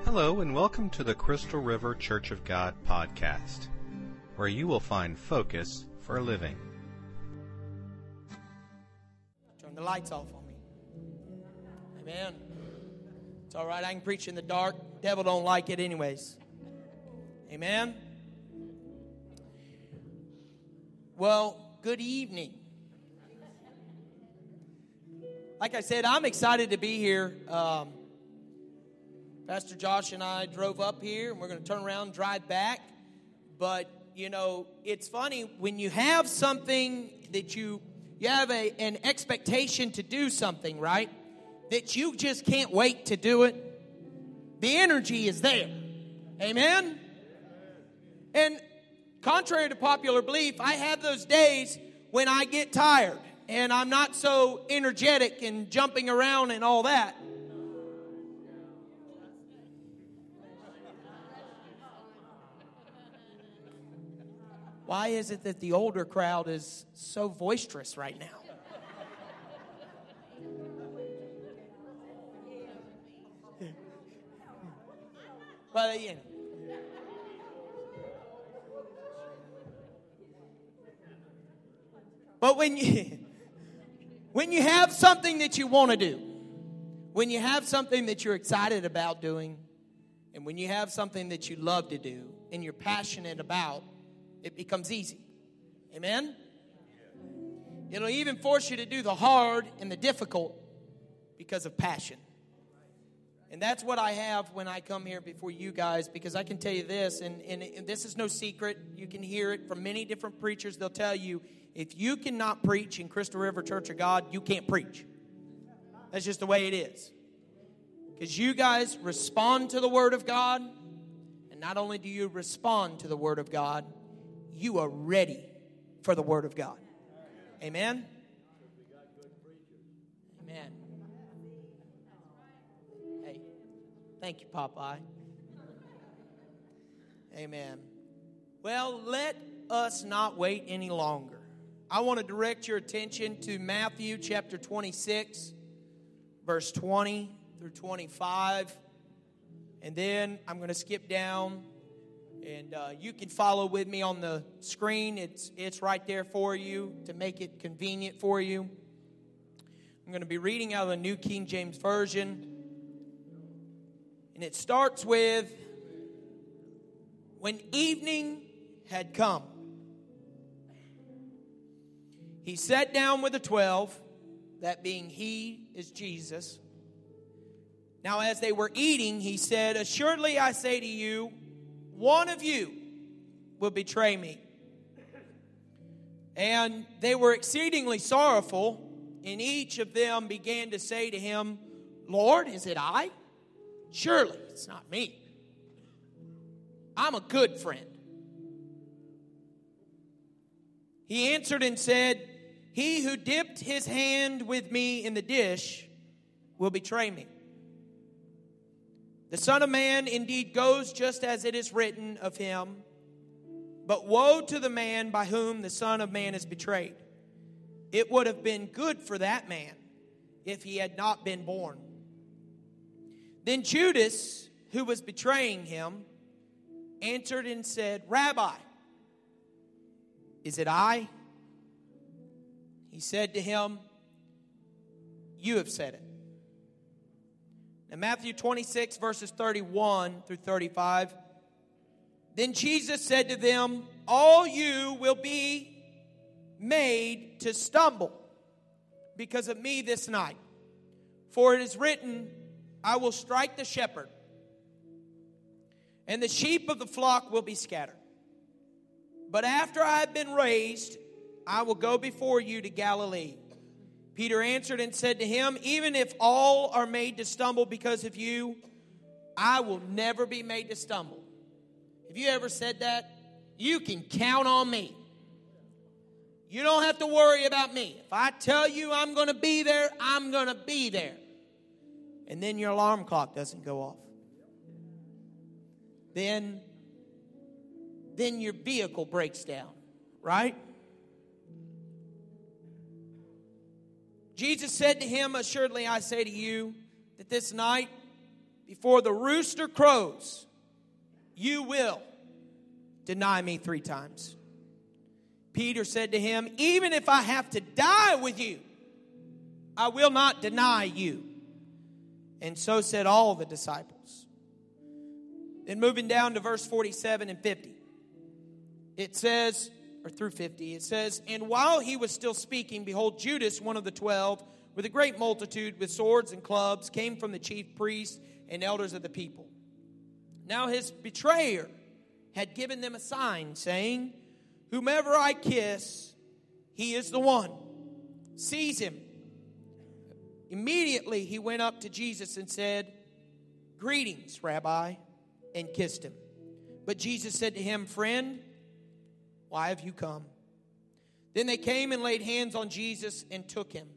Hello and welcome to the Crystal River Church of God podcast, where you will find focus for living. Turn the lights off on me. Amen. It's all right, I can preach in the dark. Devil don't like it anyways. Amen. Well, good evening. Like I said, I'm excited to be here. Pastor Josh and I drove up here, and we're going to turn around and drive back. But, you know, it's funny, when you have something that you have an expectation to do something, right, that you just can't wait to do it, the energy is there. Amen? And contrary to popular belief, I have those days when I get tired, and I'm not so energetic and jumping around and all that. Why is it that the older crowd is so boisterous right now? But, you know. But when you have something that you want to do, when you have something that you're excited about doing, and when you have something that you love to do and you're passionate about, it becomes easy. Amen? It'll even force you to do the hard and the difficult because of passion. And that's what I have when I come here before you guys, because I can tell you this, and this is no secret. You can hear it from many different preachers. They'll tell you, if you cannot preach in Crystal River Church of God, you can't preach. That's just the way it is. Because you guys respond to the Word of God, and not only do you respond to the Word of God, you are ready for the Word of God. Amen? Amen. Hey, thank you, Popeye. Amen. Well, let us not wait any longer. I want to direct your attention to Matthew chapter 26, verse 20 through 25. And then I'm going to skip down. And you can follow with me on the screen. It's right there for you to make it convenient for you. I'm going to be reading out of the New King James Version. And it starts with, when evening had come, he sat down with the 12, that being he is Jesus. Now as they were eating, he said, "Assuredly I say to you, one of you will betray me." And they were exceedingly sorrowful, and each of them began to say to him, "Lord, is it I? Surely it's not me. I'm a good friend." He answered and said, "He who dipped his hand with me in the dish will betray me. The Son of Man indeed goes just as it is written of him, but woe to the man by whom the Son of Man is betrayed. It would have been good for that man if he had not been born." Then Judas, who was betraying him, answered and said, "Rabbi, is it I?" He said to him, "You have said it." Now, Matthew 26, verses 31 through 35. Then Jesus said to them, "All you will be made to stumble because of me this night. For it is written, I will strike the shepherd, and the sheep of the flock will be scattered. But after I have been raised, I will go before you to Galilee." Peter answered and said to him, "Even if all are made to stumble because of you, I will never be made to stumble." Have you ever said that? You can count on me. You don't have to worry about me. If I tell you I'm going to be there, I'm going to be there. And then your alarm clock doesn't go off. Then your vehicle breaks down, right? Jesus said to him, "Assuredly I say to you that this night, before the rooster crows, you will deny me 3 times. Peter said to him, even if I have to die with you, I will not deny you. And so said all the disciples. Then moving down to verse 47 and 50. It says, or through 50, it says, and while he was still speaking, behold, Judas, one of the 12, with a great multitude, with swords and clubs, came from the chief priests and elders of the people. Now his betrayer had given them a sign, saying, whomever I kiss, he is the one. Seize him. Immediately he went up to Jesus and said, greetings, Rabbi, and kissed him. But Jesus said to him, friend, why have you come? Then they came and laid hands on Jesus and took him.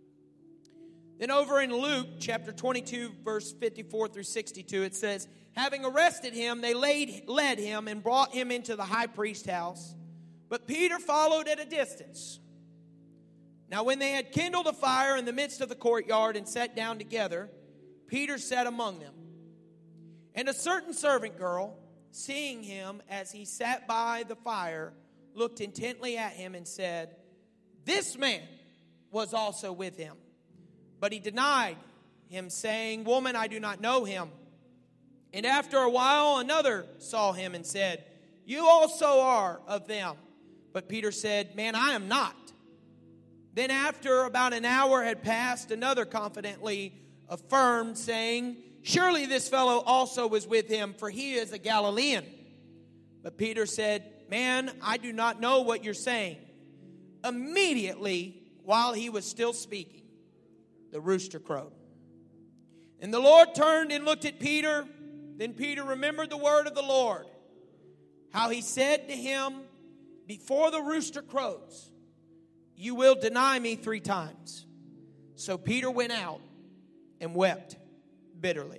Then over in Luke chapter 22, verse 54 through 62, it says, having arrested him, they led him and brought him into the high priest's house. But Peter followed at a distance. Now when they had kindled a fire in the midst of the courtyard and sat down together, Peter sat among them. And a certain servant girl, seeing him as he sat by the fire, looked intently at him and said, this man was also with him. But he denied him, saying, woman, I do not know him. And after a while another saw him and said, you also are of them. But Peter said, man, I am not. Then after about an hour had passed, another confidently affirmed, saying, surely this fellow also was with him, for he is a Galilean. But Peter said, man, I do not know what you're saying. Immediately, while he was still speaking, the rooster crowed. And the Lord turned and looked at Peter. Then Peter remembered the word of the Lord, how he said to him, before the rooster crows, you will deny me 3 times. So Peter went out and wept bitterly.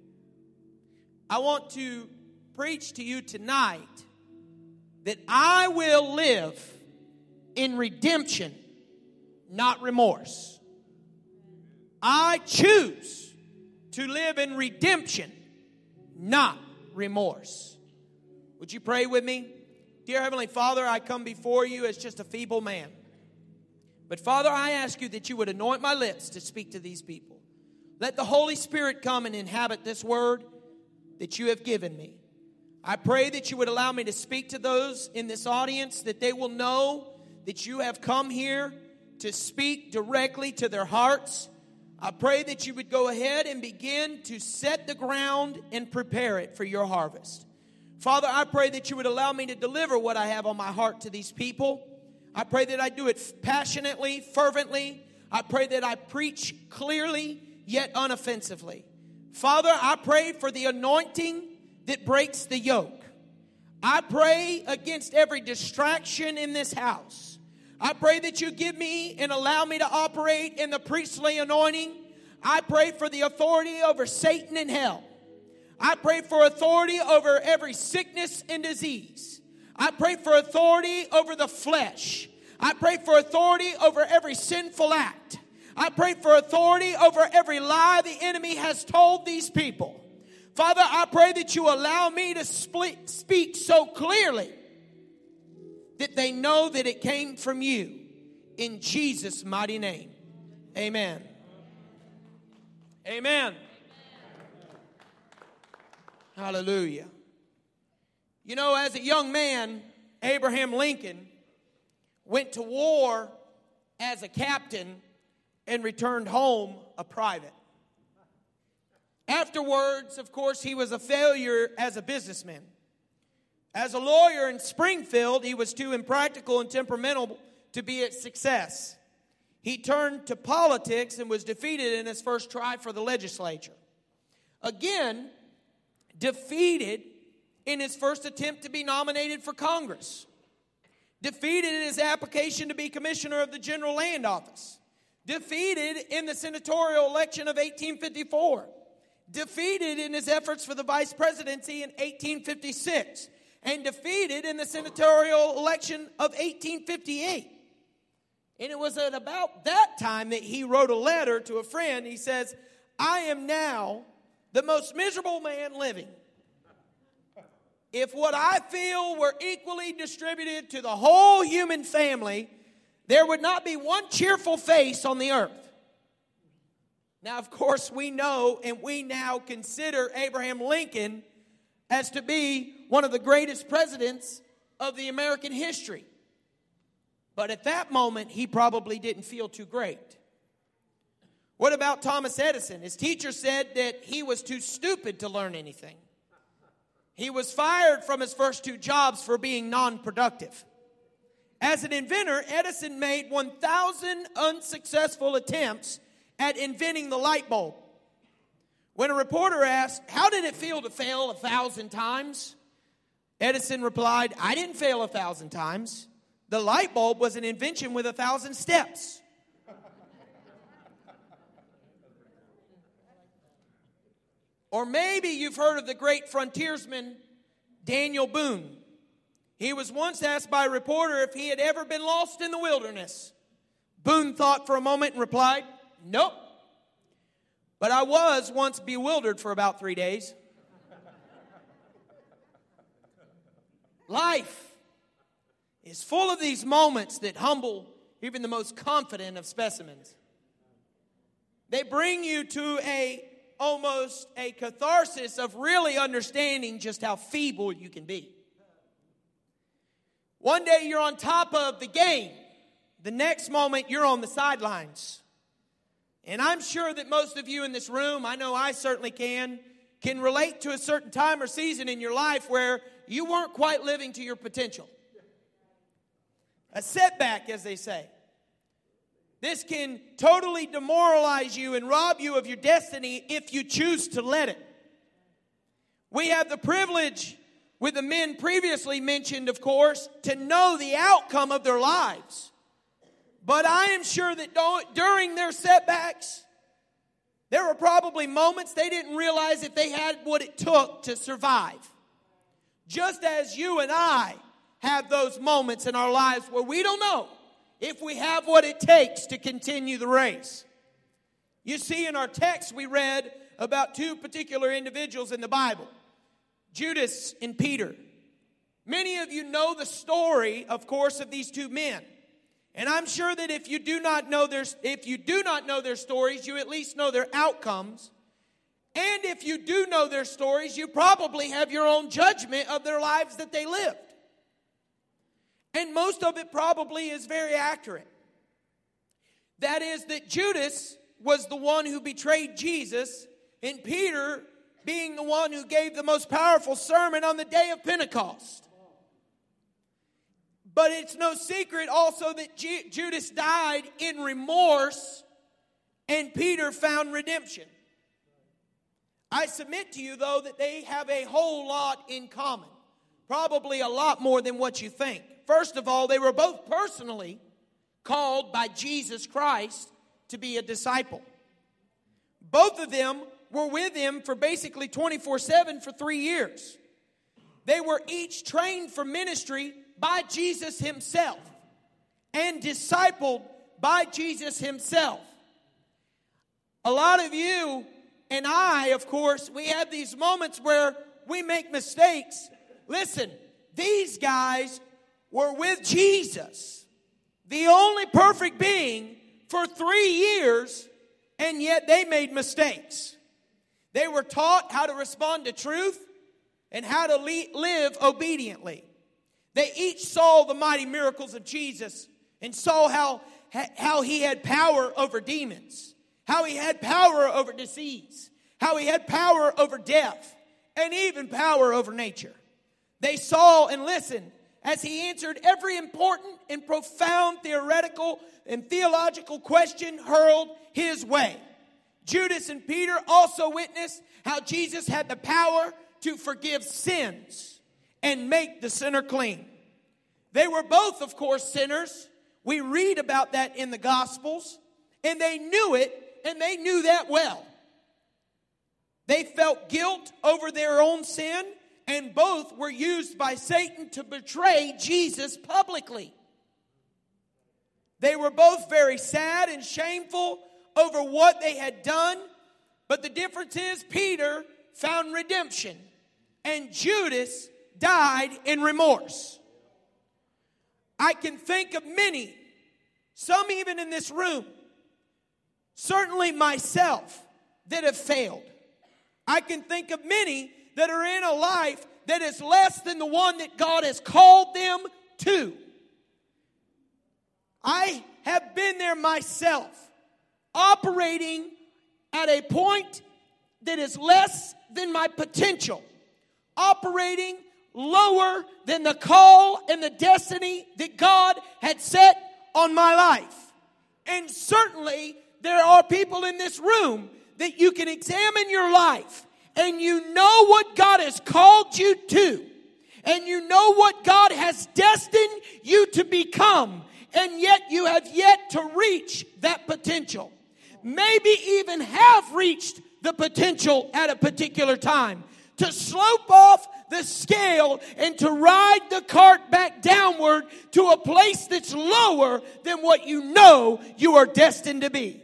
I want to preach to you tonight that I will live in redemption, not remorse. I choose to live in redemption, not remorse. Would you pray with me? Dear Heavenly Father, I come before you as just a feeble man. But Father, I ask you that you would anoint my lips to speak to these people. Let the Holy Spirit come and inhabit this word that you have given me. I pray that you would allow me to speak to those in this audience, that they will know that you have come here to speak directly to their hearts. I pray that you would go ahead and begin to set the ground and prepare it for your harvest. Father, I pray that you would allow me to deliver what I have on my heart to these people. I pray that I do it passionately, fervently. I pray that I preach clearly, yet unoffensively. Father, I pray for the anointing that breaks the yoke. I pray against every distraction in this house. I pray that you give me and allow me to operate in the priestly anointing. I pray for the authority over Satan and hell. I pray for authority over every sickness and disease. I pray for authority over the flesh. I pray for authority over every sinful act. I pray for authority over every lie the enemy has told these people. Father, I pray that you allow me to speak so clearly that they know that it came from you. In Jesus' mighty name. Amen. Amen. Hallelujah. You know, as a young man, Abraham Lincoln went to war as a captain and returned home a private. Afterwards, of course, he was a failure as a businessman. As a lawyer in Springfield, he was too impractical and temperamental to be a success. He turned to politics and was defeated in his first try for the legislature. Again, defeated in his first attempt to be nominated for Congress. Defeated in his application to be commissioner of the General Land Office. Defeated in the senatorial election of 1854. Defeated in his efforts for the vice presidency in 1856. And defeated in the senatorial election of 1858. And it was at about that time that he wrote a letter to a friend. He says, I am now the most miserable man living. If what I feel were equally distributed to the whole human family, there would not be one cheerful face on the earth. Now, of course, we know and we now consider Abraham Lincoln as to be one of the greatest presidents of the American history. But at that moment, he probably didn't feel too great. What about Thomas Edison? His teacher said that he was too stupid to learn anything. He was fired from his first 2 jobs for being non-productive. As an inventor, Edison made 1,000 unsuccessful attempts at inventing the light bulb. When a reporter asked, "How did it feel to fail 1,000 times?" Edison replied, "I didn't fail 1,000 times. The light bulb was an invention with 1,000 steps." Or maybe you've heard of the great frontiersman Daniel Boone. He was once asked by a reporter if he had ever been lost in the wilderness. Boone thought for a moment and replied, "Nope. But I was once bewildered for about 3 days." Life is full of these moments that humble even the most confident of specimens. They bring you to almost a catharsis of really understanding just how feeble you can be. One day you're on top of the game. The next moment you're on the sidelines. And I'm sure that most of you in this room, I know I certainly can relate to a certain time or season in your life where you weren't quite living to your potential. A setback, as they say. This can totally demoralize you and rob you of your destiny if you choose to let it. We have the privilege, with the men previously mentioned, of course, to know the outcome of their lives. But I am sure that during their setbacks, there were probably moments they didn't realize that they had what it took to survive. Just as you and I have those moments in our lives where we don't know if we have what it takes to continue the race. You see, in our text, we read about 2 particular individuals in the Bible, Judas and Peter. Many of you know the story, of course, of these 2 men. And I'm sure that if you do not know their stories, you at least know their outcomes. And if you do know their stories, you probably have your own judgment of their lives that they lived. And most of it probably is very accurate. That is that Judas was the one who betrayed Jesus, and Peter being the one who gave the most powerful sermon on the day of Pentecost. But it's no secret also that Judas died in remorse and Peter found redemption. I submit to you, though, that they have a whole lot in common. Probably a lot more than what you think. First of all, they were both personally called by Jesus Christ to be a disciple. Both of them were with him for basically 24/7 for 3 years. They were each trained for ministry by Jesus himself and discipled by Jesus himself. A lot of you and I, of course, we have these moments where we make mistakes. Listen, these guys were with Jesus, the only perfect being, for 3 years, and yet they made mistakes. They were taught how to respond to truth and how to live obediently. They each saw the mighty miracles of Jesus and saw how he had power over demons, how he had power over disease, how he had power over death, and even power over nature. They saw and listened as he answered every important and profound theoretical and theological question hurled his way. Judas and Peter also witnessed how Jesus had the power to forgive sins and make the sinner clean. They were both, of course, sinners. We read about that in the Gospels, and they knew it, and they knew that well. They felt guilt over their own sin, and both were used by Satan to betray Jesus publicly. They were both very sad and shameful over what they had done, But the difference is Peter found redemption and Judas died in remorse. I can think of many, some even in this room, certainly myself, that have failed. I can think of many that are in a life that is less than the one that God has called them to. I have been there myself, operating at a point that is less than my potential, operating lower than the call and the destiny that God had set on my life. And certainly there are people in this room that you can examine your life and you know what God has called you to, and you know what God has destined you to become, and yet you have yet to reach that potential. Maybe even have reached the potential at a particular time. To slope off the scale and to ride the cart back downward to a place that's lower than what you know you are destined to be.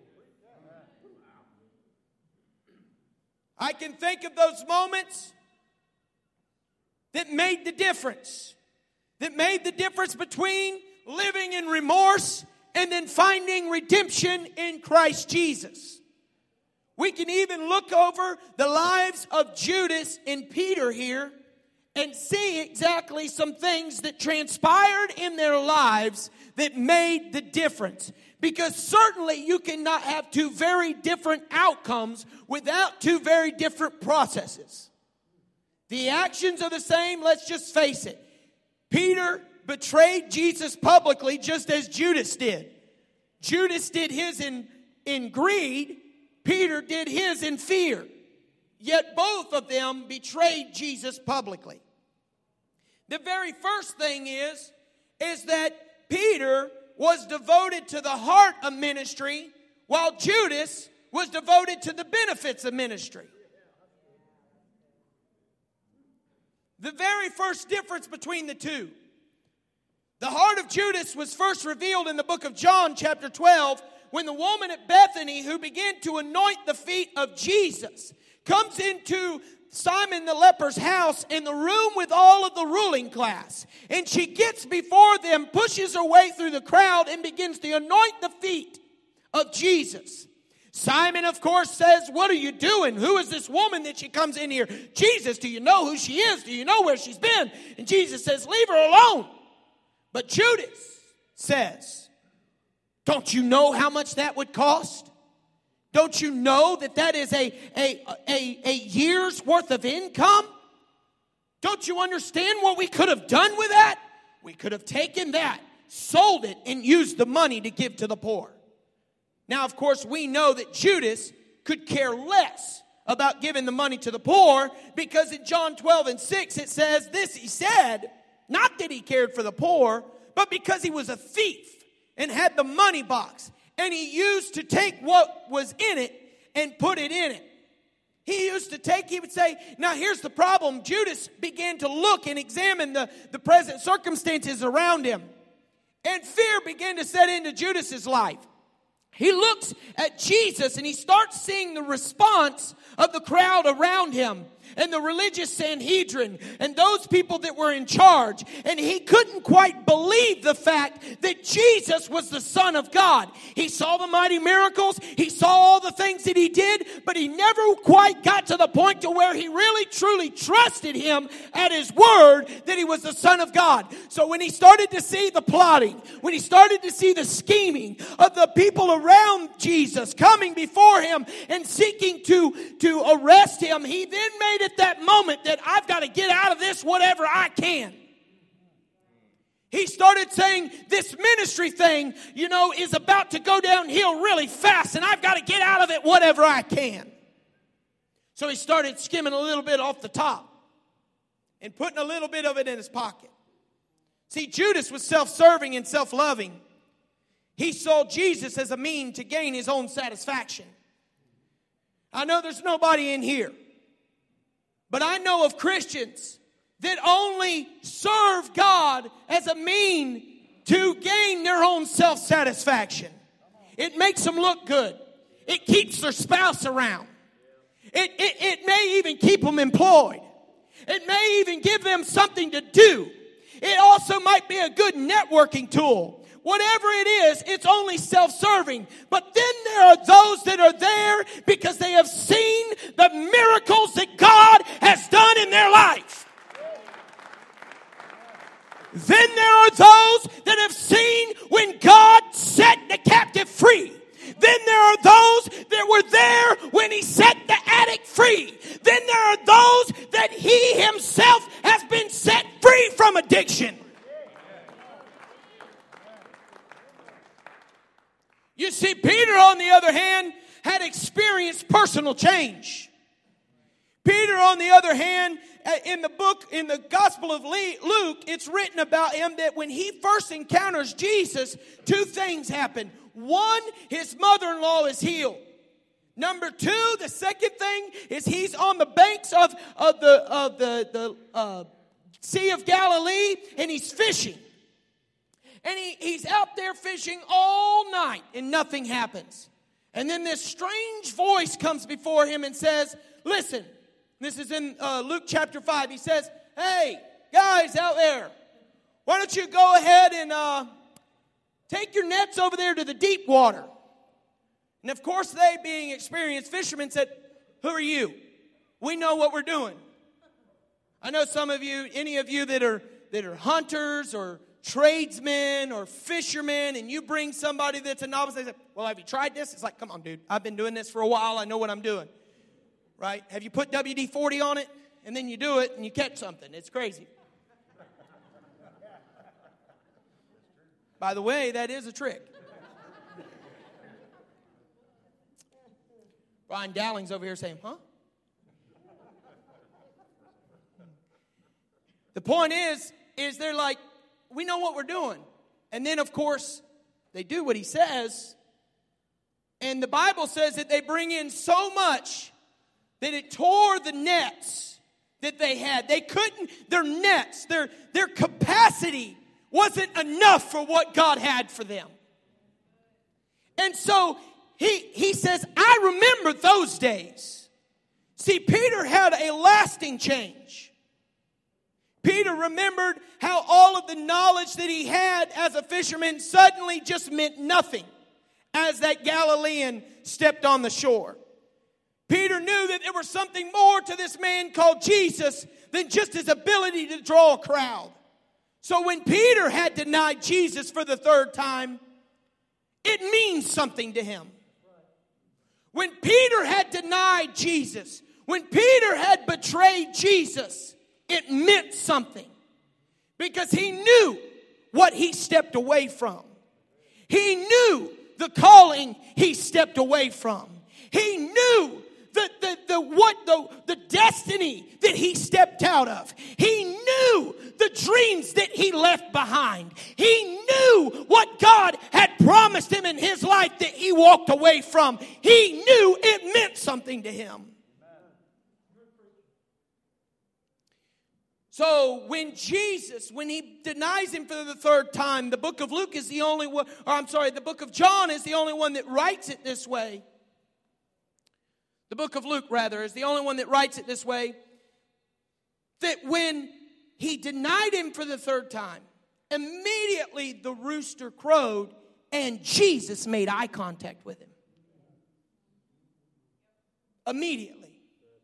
I can think of those moments that made the difference. That made the difference between living in remorse and then finding redemption in Christ Jesus. We can even look over the lives of Judas and Peter here and see exactly some things that transpired in their lives that made the difference. Because certainly you cannot have two very different outcomes without two very different processes. The actions are the same, let's just face it. Peter betrayed Jesus publicly just as Judas did. Judas did his in greed. Peter did his in fear. Yet both of them betrayed Jesus publicly. The very first thing is that Peter was devoted to the heart of ministry, while Judas was devoted to the benefits of ministry. The very first difference between the two. The heart of Judas was first revealed in the book of John, chapter 12, when the woman at Bethany who began to anoint the feet of Jesus comes into Simon the leper's house in the room with all of the ruling class. And she gets before them, pushes her way through the crowd, and begins to anoint the feet of Jesus. Simon, of course, says, "What are you doing? Who is this woman that she comes in here? Jesus, do you know who she is? Do you know where she's been?" And Jesus says, "Leave her alone." But Judas says, "Don't you know how much that would cost? Don't you know that is a year's worth of income? Don't you understand what we could have done with that? We could have taken that, sold it, and used the money to give to the poor." Now, of course, we know that Judas could care less about giving the money to the poor, because in John 12:6 it says, "This he said, not that he cared for the poor, but because he was a thief and had the money box. And he used to take what was in it and put it in it." He would say, now here's the problem. Judas began to look and examine the present circumstances around him. And fear began to set into Judas's life. He looks at Jesus and he starts seeing the response of the crowd around him and the religious Sanhedrin and those people that were in charge. And he couldn't quite believe the fact that Jesus was the Son of God. He saw the mighty miracles. He saw all the things that he did, but he never quite got to the point to where he really truly trusted him at his word that he was the Son of God. So when he started to see the plotting, when he started to see the scheming of the people around Jesus coming before him and seeking to arrest him, he then made at that moment that I've got to get out of this whatever I can. He started saying, this ministry thing, is about to go downhill really fast, and I've got to get out of it whatever I can. So he started skimming a little bit off the top and putting a little bit of it in his pocket. See, Judas was self-serving and self-loving. He saw Jesus as a means to gain his own satisfaction. I know there's nobody in here, but I know of Christians that only serve God as a mean to gain their own self-satisfaction. It makes them look good. It keeps their spouse around. It may even keep them employed. It may even give them something to do. It also might be a good networking tool. Whatever it is, it's only self-serving. But then there are those that are there because they have seen the miracles that God has done in their life. Then there are those that have seen when God set the captive free. Then there are those that were there when He set the addict free. Then there are those that He Himself has been set free from addiction. You see, Peter, on the other hand, had experienced personal change. Peter, on the other hand, in the Gospel of Luke, it's written about him that when he first encounters Jesus, two things happen. One, his mother-in-law is healed. Number two, the second thing is he's on the banks of the Sea of Galilee, and he's fishing. And he's out there fishing all night, and nothing happens. And then this strange voice comes before him and says, listen, this is in Luke chapter 5. He says, hey, guys out there, why don't you go ahead and take your nets over there to the deep water. And of course, they, being experienced fishermen, said, who are you? We know what we're doing. I know some of you, any of you that are hunters or tradesmen or fishermen, and you bring somebody that's a novice, they say, well, have you tried this? It's like, come on, dude. I've been doing this for a while. I know what I'm doing. Right? Have you put WD-40 on it? And then you do it and you catch something. It's crazy. By the way, that is a trick. Brian Dowling's over here saying, huh? The point is they're like, we know what we're doing. And then, of course, they do what he says. And the Bible says that they bring in so much that it tore the nets that they had. They couldn't, their nets, their capacity wasn't enough for what God had for them. And so he says, I remember those days. See, Peter had a lasting change. Peter remembered how all of the knowledge that he had as a fisherman suddenly just meant nothing as that Galilean stepped on the shore. Peter knew that there was something more to this man called Jesus than just his ability to draw a crowd. So when Peter had denied Jesus for the third time, it means something to him. When Peter had denied Jesus, when Peter had betrayed Jesus, it meant something. Because he knew what he stepped away from. He knew the calling he stepped away from. He knew the destiny that he stepped out of. He knew the dreams that he left behind. He knew what God had promised him in his life that he walked away from. He knew it meant something to him. So when he denies him for the third time, the book of Luke is the only one, the book of John is the only one that writes it this way. The book of Luke, rather, is the only one that writes it this way. That when he denied him for the third time, immediately the rooster crowed and Jesus made eye contact with him. Immediately.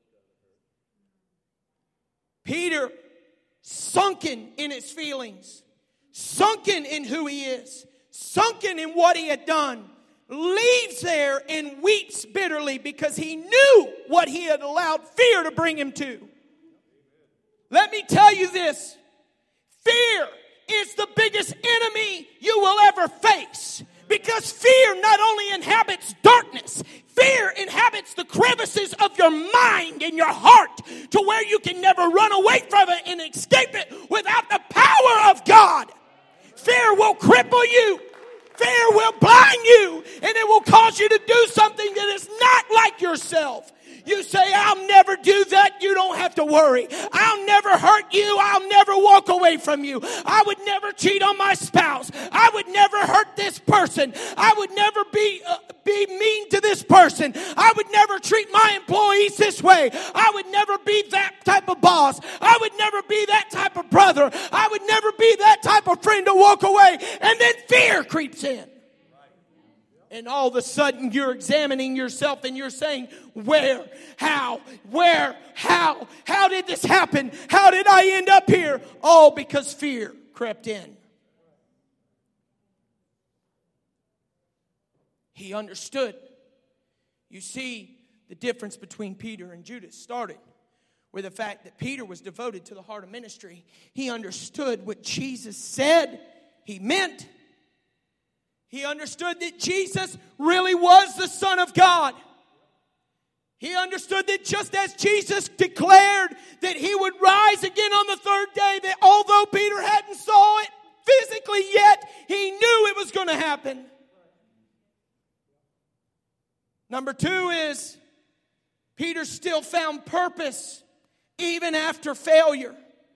Peter, sunken in his feelings, sunken in who he is, sunken in what he had done, leaves there and weeps bitterly because he knew what he had allowed fear to bring him to. Let me tell you this. Fear is the biggest enemy you will ever face. Because fear not only inhabits darkness, fear inhabits the crevices of your mind and your heart to where you can never run away from it and escape it without the power of God. Fear will cripple you. Fear will blind you, and it will cause you to do something that is not like yourself. You say, I'll never do that. You don't have to worry. I'll never hurt you. I'll never walk away from you. I would never cheat on my spouse. I would never hurt this person. I would never be mean to this person. I would never treat my employee always this way. I would never be that type of boss. I would never be that type of brother. I would never be that type of friend to walk away. And then fear creeps in. And all of a sudden you're examining yourself and you're saying, where, how did this happen? How did I end up here? All because fear crept in. He understood. You see, the difference between Peter and Judas started with the fact that Peter was devoted to the heart of ministry. He understood what Jesus said he meant. He understood that Jesus really was the Son of God. He understood that just as Jesus declared that he would rise again on the third day, that although Peter hadn't saw it physically yet, he knew it was going to happen. Number 2 is Peter still found purpose even after failure.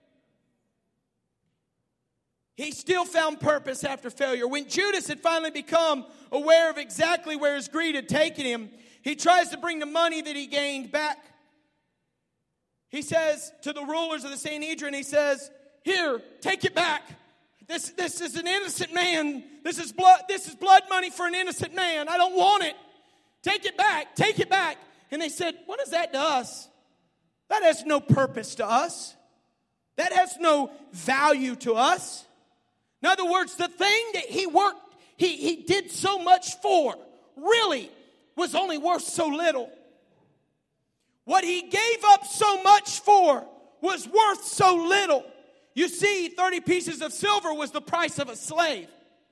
He still found purpose after failure. When Judas had finally become aware of exactly where his greed had taken him, he tries to bring the money that he gained back. He says to the rulers of the Sanhedrin, he says, "Here, take it back. This is an innocent man. This is blood money for an innocent man. I don't want it. Take it back. Take it back." And they said, "What is that to us? That has no purpose to us. That has no value to us." In other words, the thing that he did so much for really was only worth so little. What he gave up so much for was worth so little. You see, 30 pieces of silver was the price of a slave.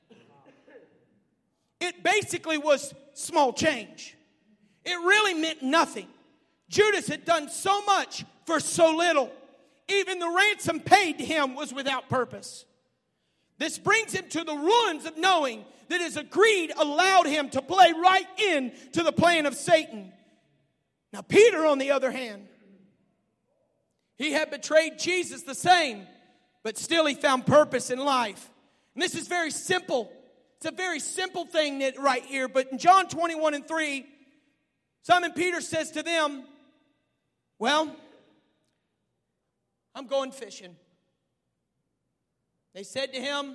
It basically was small change. It really meant nothing. Judas had done so much for so little. Even the ransom paid to him was without purpose. This brings him to the ruins of knowing that his greed allowed him to play right in to the plan of Satan. Now Peter, on the other hand, he had betrayed Jesus the same, but still he found purpose in life. And this is very simple. It's a very simple thing that right here. But in John 21:3, Simon Peter says to them, "Well, I'm going fishing." They said to him,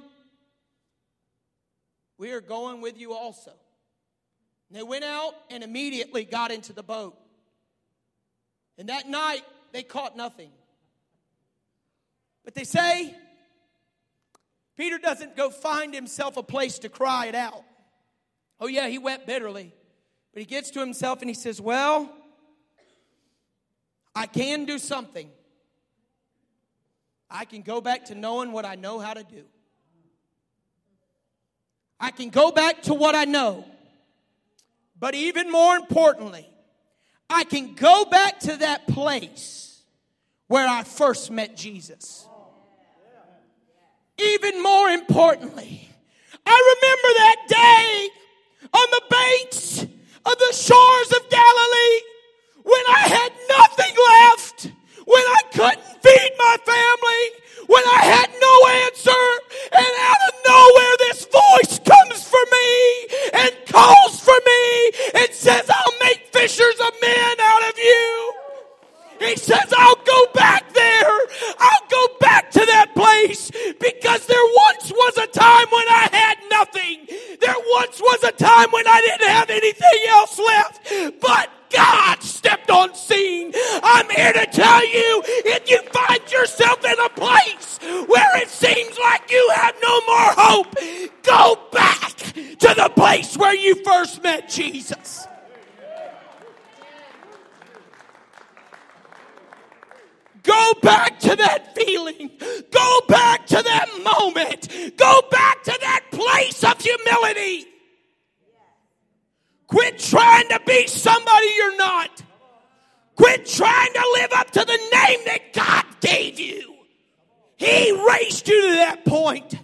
"We are going with you also." And they went out and immediately got into the boat. And that night, they caught nothing. But they say, Peter doesn't go find himself a place to cry it out. Oh yeah, he wept bitterly. But he gets to himself and he says, "Well, I can do something. I can go back to knowing what I know how to do. I can go back to what I know. But even more importantly, I can go back to that place where I first met Jesus. Even more importantly, I remember that day on the banks of the shores of Galilee when I had nothing left, when I couldn't feed my family, when I had no answer, and out of nowhere this voice comes for me and calls for me and says, "I'll make fishers of men out of you." He says, "I'll go back there. I'll go back to that place because there once was a time when I had nothing. There once was a time when I didn't have anything else left. But God stepped on scene." I'm here to tell you, if you find yourself in a place where it seems like you have no more hope, go back to the place where you first met Jesus. Go back to that feeling. Go back to that moment. Go back to that place of humility. Quit trying to be somebody you're not. Quit trying to live up to the name that God gave you. He raised you to that point.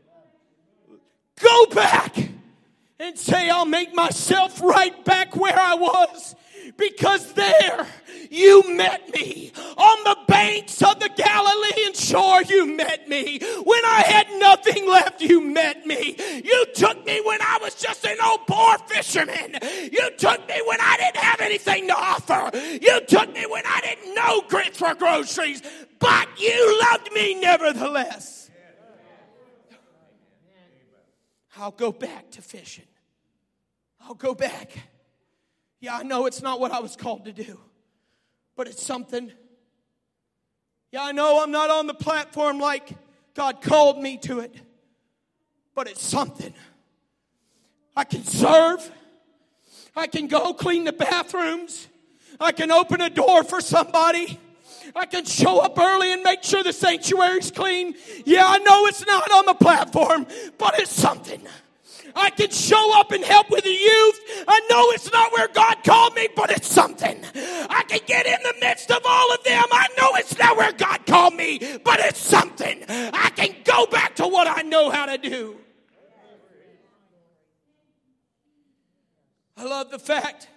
Go back and say, "I'll make myself right back where I was." Because there you met me. On the banks of the Galilean shore, you met me. When I had nothing left, you met me. You took me when I was just an old poor fisherman. You took me when I didn't have anything to offer. You took me when I didn't know grits for groceries. But you loved me nevertheless. I'll go back to fishing. I'll go back. Yeah, I know it's not what I was called to do, but it's something. Yeah, I know I'm not on the platform like God called me to it, but it's something. I can serve. I can go clean the bathrooms. I can open a door for somebody. I can show up early and make sure the sanctuary's clean. Yeah, I know it's not on the platform, but it's something. I can show up and help with the youth. I know it's not where God called me, but it's something. I can get in the midst of all of them. I know it's not where God called me, but it's something. I can go back to what I know how to do. I love the fact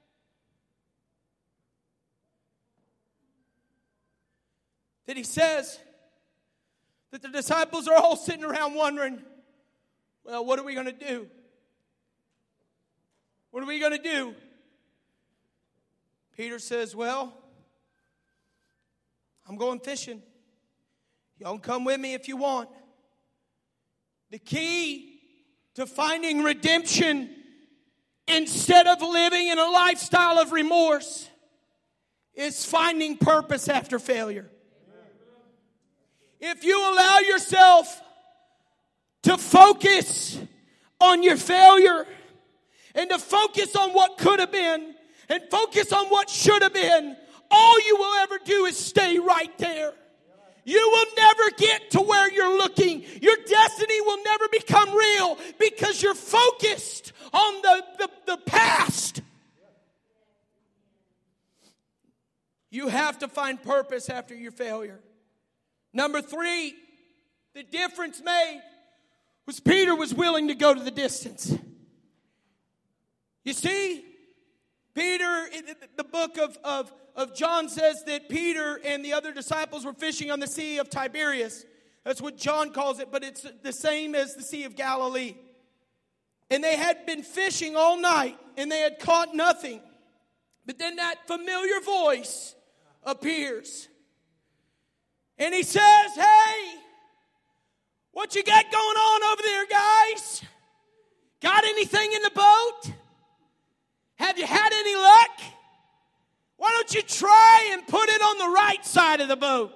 that he says that the disciples are all sitting around wondering, well, what are we going to do? What are we going to do? Peter says, well, I'm going fishing. Y'all can come with me if you want. The key to finding redemption instead of living in a lifestyle of remorse is finding purpose after failure. If you allow yourself to focus on your failure and to focus on what could have been and focus on what should have been, all you will ever do is stay right there. You will never get to where you're looking. Your destiny will never become real because you're focused on the past. You have to find purpose after your failure. Number 3, the difference made was Peter was willing to go to the distance. You see, Peter, the book of John says that Peter and the other disciples were fishing on the Sea of Tiberias. That's what John calls it, but it's the same as the Sea of Galilee. And they had been fishing all night, and they had caught nothing. But then that familiar voice appears. And he says, hey, what you got going on over there, guys? Got anything in the boat? Have you had any luck? Why don't you try and put it on the right side of the boat?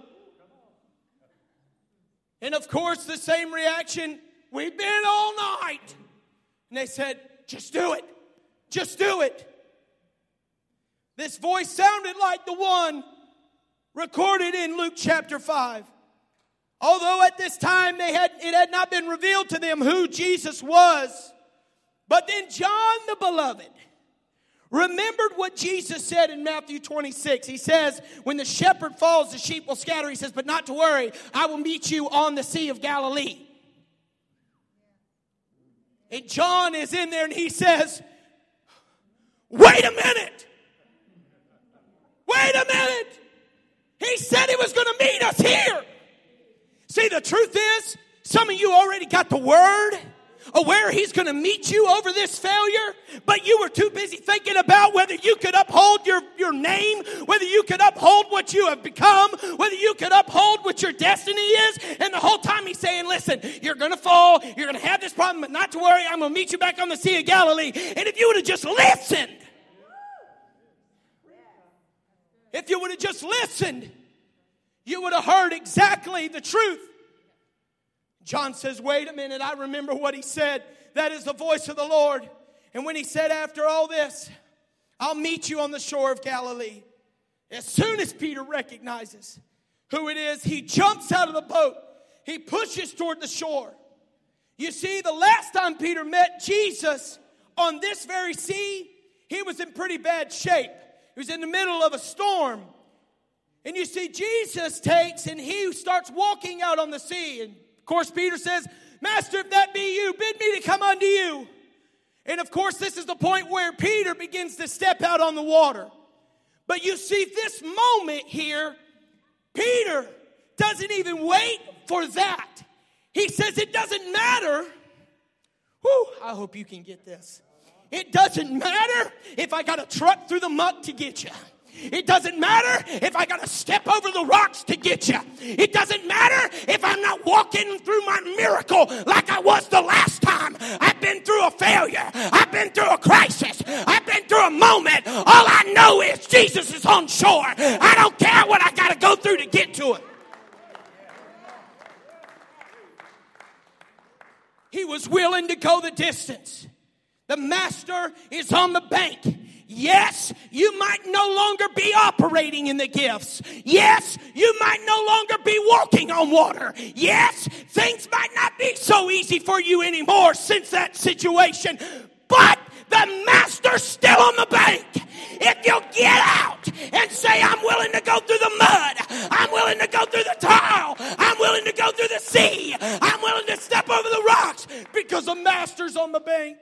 And of course, the same reaction, we've been all night. And they said, just do it. Just do it. This voice sounded like the one recorded in Luke chapter 5. Although at this time it had not been revealed to them who Jesus was. But then John the Beloved remembered what Jesus said in Matthew 26. He says, when the shepherd falls, the sheep will scatter. He says, but not to worry, I will meet you on the Sea of Galilee. And John is in there and he says, wait a minute. Wait a minute. He said he was going to meet us here. See, the truth is, some of you already got the word of where he's going to meet you over this failure, but you were too busy thinking about whether you could uphold your name, whether you could uphold what you have become, whether you could uphold what your destiny is. And the whole time he's saying, listen, you're going to fall, you're going to have this problem, but not to worry, I'm going to meet you back on the Sea of Galilee. And if you would have just listened, you would have heard exactly the truth. John says, wait a minute, I remember what he said. That is the voice of the Lord. And when he said, after all this, I'll meet you on the shore of Galilee. As soon as Peter recognizes who it is, he jumps out of the boat. He pushes toward the shore. You see, the last time Peter met Jesus on this very sea, he was in pretty bad shape. He was in the middle of a storm. And you see, Jesus takes and he starts walking out on the sea. And of course, Peter says, Master, if that be you, bid me to come unto you. And of course, this is the point where Peter begins to step out on the water. But you see, this moment here, Peter doesn't even wait for that. He says it doesn't matter. Whew, I hope you can get this. It doesn't matter if I got to truck through the muck to get you. It doesn't matter if I got to step over the rocks to get you. It doesn't matter if I'm not walking through my miracle like I was the last time. I've been through a failure. I've been through a crisis. I've been through a moment. All I know is Jesus is on shore. I don't care what I got to go through to get to him. He was willing to go the distance. The master is on the bank. Yes, you might no longer be operating in the gifts. Yes, you might no longer be walking on water. Yes, things might not be so easy for you anymore since that situation. But the master's still on the bank. If you'll get out and say, I'm willing to go through the mud. I'm willing to go through the tile. I'm willing to go through the sea. I'm willing to step over the rocks because the master's on the bank.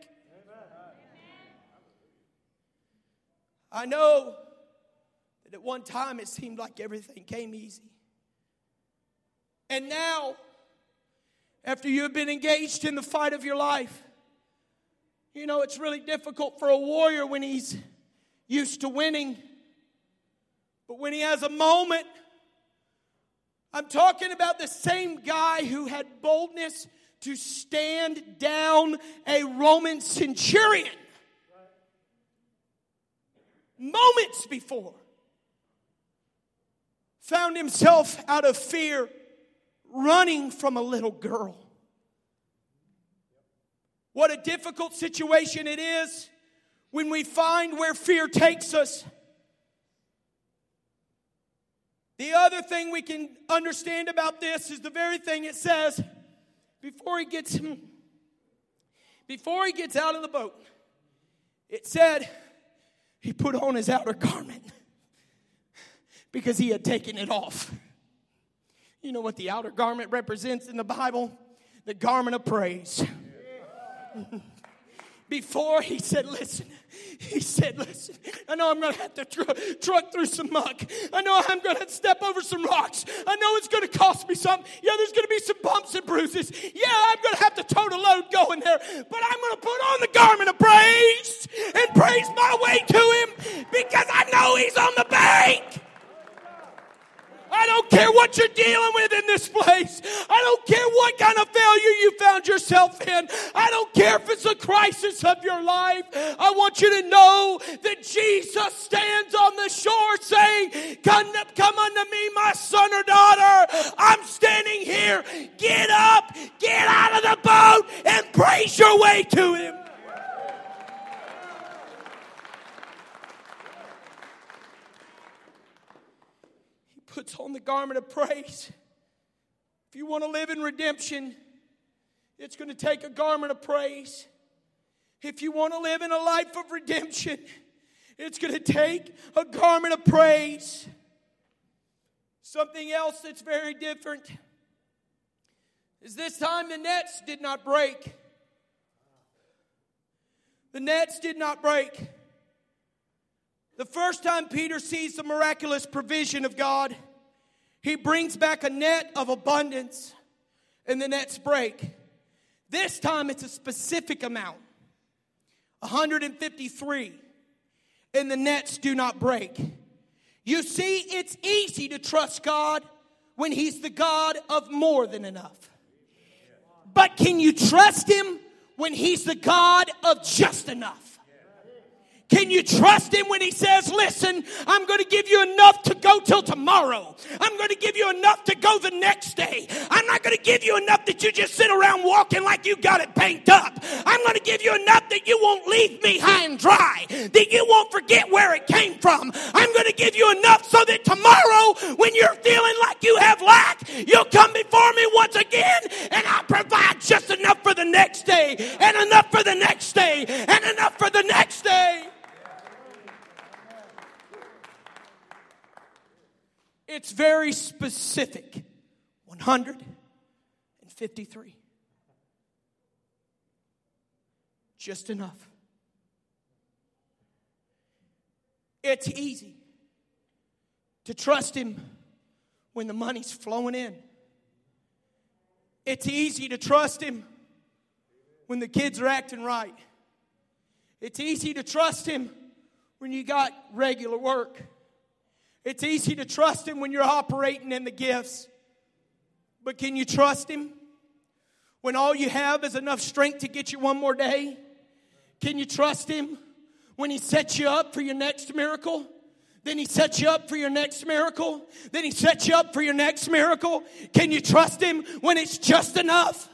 I know that at one time it seemed like everything came easy. And now, after you've been engaged in the fight of your life, you know it's really difficult for a warrior when he's used to winning. But when he has a moment, I'm talking about the same guy who had boldness to stand down a Roman centurion. Moments before, found himself out of fear running from a little girl. What a difficult situation it is when we find where fear takes us. The other thing we can understand about this is the very thing it says before he gets out of the boat. It said he put on his outer garment because he had taken it off. You know what the outer garment represents in the Bible? The garment of praise. Before he said, listen, I know I'm going to have to truck through some muck. I know I'm going to step over some rocks. I know it's going to cost me something. Yeah, there's going to be some bumps and bruises. Yeah, I'm going to have to tote a load going there. But I'm going to put on the garment of praise and praise my way to him because I know he's on the bank. I don't care what you're dealing with in this place. I don't care what kind of failure you found yourself in. I don't care if it's a crisis of your life. I want you to know that Jesus stands on the shore saying, come unto me, my son or daughter. I'm standing here. Get up, get out of the boat, and praise your way to him. Puts on the garment of praise. If you want to live in redemption, it's going to take a garment of praise. If you want to live in a life of redemption, it's going to take a garment of praise. Something else that's very different is this time the nets did not break. The nets did not break. The first time Peter sees the miraculous provision of God, he brings back a net of abundance and the nets break. This time it's a specific amount, 153, and the nets do not break. You see, it's easy to trust God when he's the God of more than enough. But can you trust him when he's the God of just enough? Can you trust him when he says, listen, I'm going to give you enough to go till tomorrow. I'm going to give you enough to go the next day. I'm not going to give you enough that you just sit around walking like you got it banked up. I'm going to give you enough that you won't leave me high and dry, that you won't forget where it came from. I'm going to give you enough so that tomorrow when you're feeling like you have lack, you'll come before me once again and I'll provide just enough for the next day and enough for the next day and enough for the next day. It's very specific. 153. Just enough. It's easy to trust Him when the money's flowing in. It's easy to trust Him when the kids are acting right. It's easy to trust Him when you got regular work. It's easy to trust Him when you're operating in the gifts. But can you trust Him when all you have is enough strength to get you one more day? Can you trust Him when He sets you up for your next miracle? Then He sets you up for your next miracle. Then He sets you up for your next miracle. Can you trust Him when it's just enough?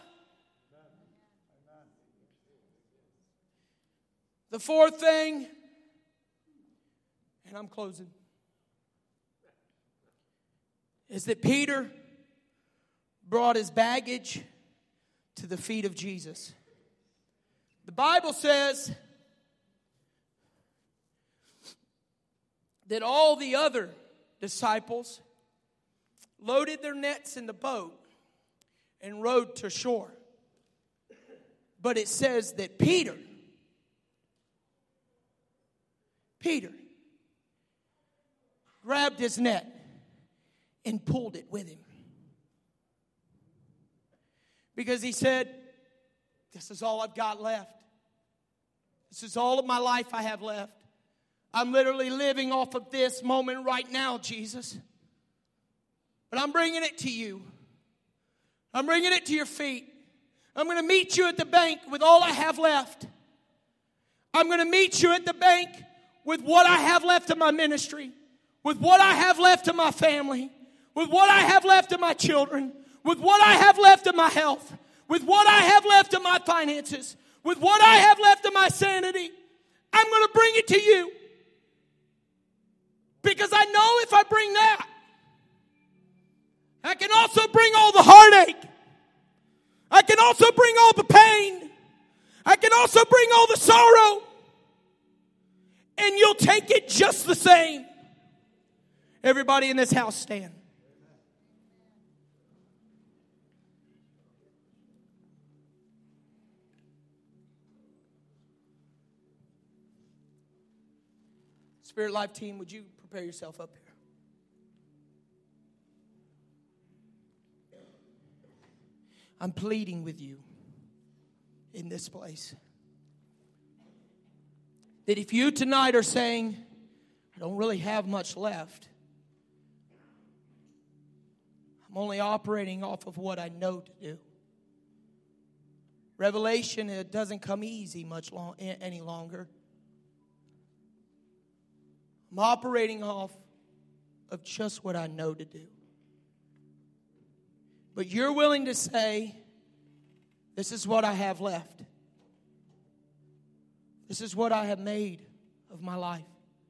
The fourth thing, and I'm closing, is that Peter brought his baggage to the feet of Jesus. The Bible says that all the other disciples loaded their nets in the boat and rowed to shore. But it says that Peter grabbed his net and pulled it with him. Because he said, this is all I've got left. This is all of my life I have left. I'm literally living off of this moment right now, Jesus. But I'm bringing it to you. I'm bringing it to your feet. I'm going to meet you at the bank with all I have left. I'm going to meet you at the bank with what I have left of my ministry, with what I have left of my family, with what I have left of my children, with what I have left of my health, with what I have left of my finances, with what I have left of my sanity. I'm going to bring it to you. Because I know if I bring that, I can also bring all the heartache. I can also bring all the pain. I can also bring all the sorrow. And you'll take it just the same. Everybody in this house stand. Spirit Life team, would you prepare yourself up here? I'm pleading with you in this place that if you tonight are saying, I don't really have much left, I'm only operating off of what I know to do. Revelation, it doesn't come easy any longer. I'm operating off of just what I know to do. But you're willing to say, this is what I have left. This is what I have made of my life.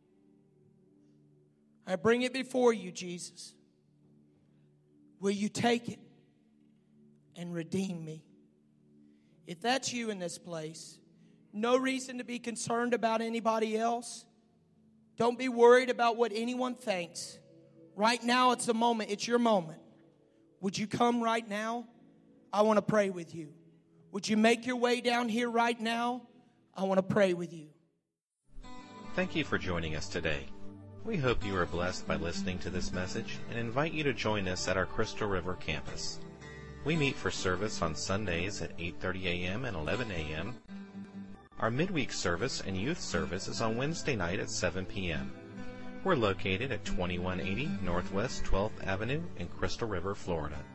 I bring it before you, Jesus. Will you take it and redeem me? If that's you in this place, no reason to be concerned about anybody else. Don't be worried about what anyone thinks. Right now, it's the moment. It's your moment. Would you come right now? I want to pray with you. Would you make your way down here right now? I want to pray with you. Thank you for joining us today. We hope you are blessed by listening to this message and invite you to join us at our Crystal River campus. We meet for service on Sundays at 8:30 a.m. and 11 a.m. Our midweek service and youth service is on Wednesday night at 7 p.m. We're located at 2180 Northwest 12th Avenue in Crystal River, Florida.